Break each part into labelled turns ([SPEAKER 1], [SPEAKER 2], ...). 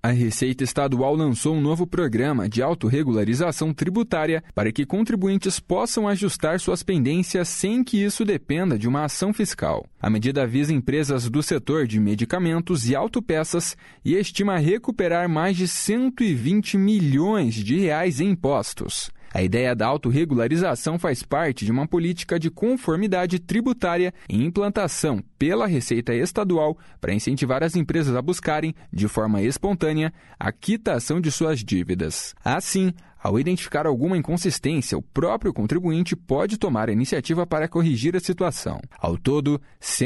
[SPEAKER 1] A Receita Estadual lançou um novo programa de autorregularização tributária para que contribuintes possam ajustar suas pendências sem que isso dependa de uma ação fiscal. A medida visa empresas do setor de medicamentos e autopeças e estima recuperar mais de 120 milhões de reais em impostos. A ideia da autorregularização faz parte de uma política de conformidade tributária em implantação pela Receita Estadual para incentivar as empresas a buscarem, de forma espontânea, a quitação de suas dívidas. Assim, ao identificar alguma inconsistência, o próprio contribuinte pode tomar a iniciativa para corrigir a situação. Ao todo,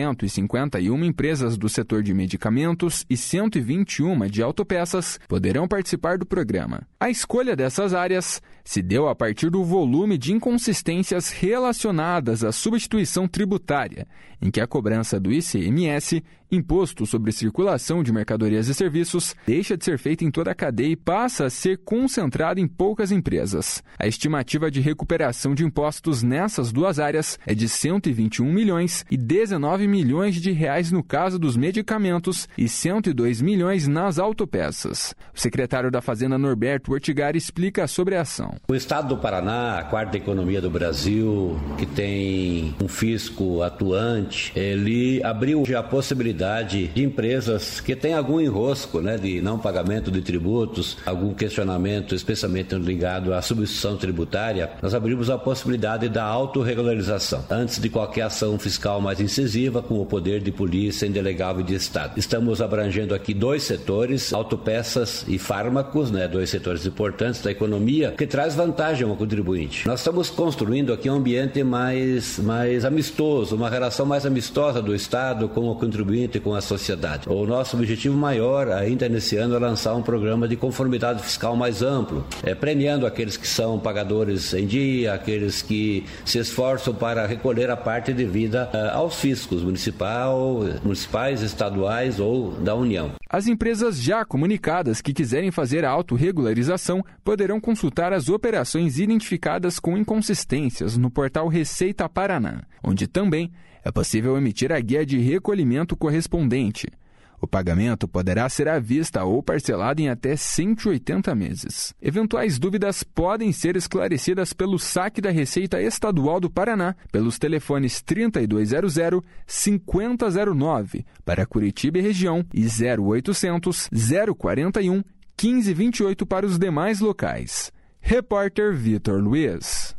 [SPEAKER 1] 151 empresas do setor de medicamentos e 121 de autopeças poderão participar do programa. A escolha dessas áreas se deu a partir do volume de inconsistências relacionadas à substituição tributária, em que a cobrança do ICMS, Imposto sobre Circulação de Mercadorias e Serviços, deixa de ser feita em toda a cadeia e passa a ser concentrada em poucas empresas. A estimativa de recuperação de impostos nessas duas áreas é de 121 milhões e 19 milhões de reais no caso dos medicamentos e 102 milhões nas autopeças. O secretário da Fazenda, Norberto Ortigari, explica sobre a ação.
[SPEAKER 2] O estado do Paraná, a quarta economia do Brasil, que tem um fisco atuante, ele abriu a possibilidade de empresas que têm algum enrosco, de não pagamento de tributos, algum questionamento, especialmente ligado à substituição tributária, nós abrimos a possibilidade da autorregularização, antes de qualquer ação fiscal mais incisiva, com o poder de polícia indelegável de Estado. Estamos abrangendo aqui dois setores, autopeças e fármacos, dois setores importantes da economia, que traz vantagem ao contribuinte. Nós estamos construindo aqui um ambiente mais amistoso, uma relação mais amistosa do Estado com o contribuinte e com a sociedade. O nosso objetivo maior ainda nesse ano é lançar um programa de conformidade fiscal mais amplo, premiando aqueles que são pagadores em dia, aqueles que se esforçam para recolher a parte devida aos fiscos municipais, estaduais ou da União.
[SPEAKER 1] As empresas já comunicadas que quiserem fazer a autorregularização poderão consultar as operações identificadas com inconsistências no portal Receita Paraná, onde também é possível emitir a guia de recolhimento correspondente. O pagamento poderá ser à vista ou parcelado em até 180 meses. Eventuais dúvidas podem ser esclarecidas pelo saque da Receita Estadual do Paraná, pelos telefones 3200-5009 para Curitiba e região e 0800-041-1528 para os demais locais. Repórter Vitor Luiz.